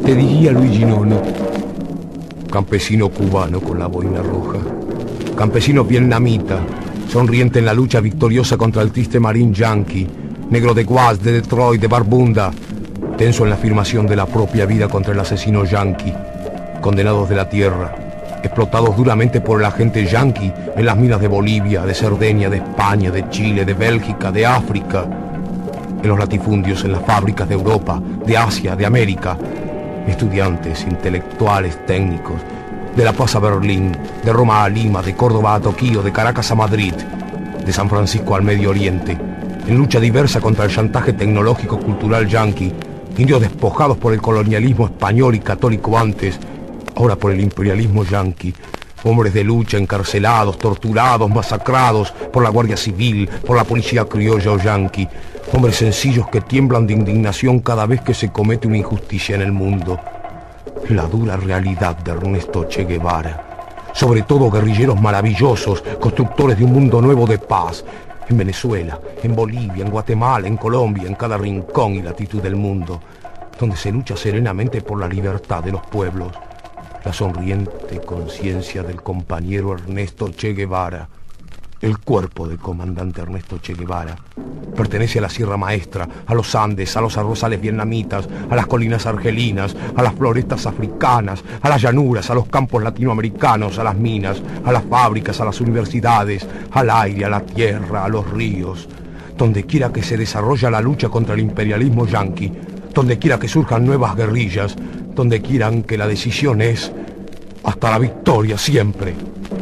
Te diría Luigi Nono, campesino cubano con la boina roja, campesino vietnamita, sonriente en la lucha victoriosa contra el triste marín yanqui, negro de Guas, de Detroit, de Barbunda, tenso en la afirmación de la propia vida contra el asesino yanqui, condenados de la tierra, explotados duramente por el agente yanqui en las minas de Bolivia, de Cerdeña, de España, de Chile, de Bélgica, de África, en los latifundios, en las fábricas de Europa, de Asia, de América, estudiantes, intelectuales, técnicos, de La Paz a Berlín, de Roma a Lima, de Córdoba a Tokio, de Caracas a Madrid, de San Francisco al Medio Oriente, en lucha diversa contra el chantaje tecnológico-cultural yanqui, indios despojados por el colonialismo español y católico antes, ahora por el imperialismo yanqui, hombres de lucha encarcelados, torturados, masacrados por la Guardia Civil, por la policía criolla o yanqui, hombres sencillos que tiemblan de indignación cada vez que se comete una injusticia en el mundo. La dura realidad de Ernesto Che Guevara. Sobre todo guerrilleros maravillosos, constructores de un mundo nuevo de paz, en Venezuela, en Bolivia, en Guatemala, en Colombia, en cada rincón y latitud del mundo, donde se lucha serenamente por la libertad de los pueblos. La sonriente conciencia del compañero Ernesto Che Guevara. El cuerpo del comandante Ernesto Che Guevara pertenece a la Sierra Maestra, a los Andes, a los arrozales vietnamitas, a las colinas argelinas, a las florestas africanas, a las llanuras, a los campos latinoamericanos, a las minas, a las fábricas, a las universidades, al aire, a la tierra, a los ríos. Donde quiera que se desarrolla la lucha contra el imperialismo yanqui, donde quiera que surjan nuevas guerrillas, donde quieran que la decisión es hasta la victoria siempre.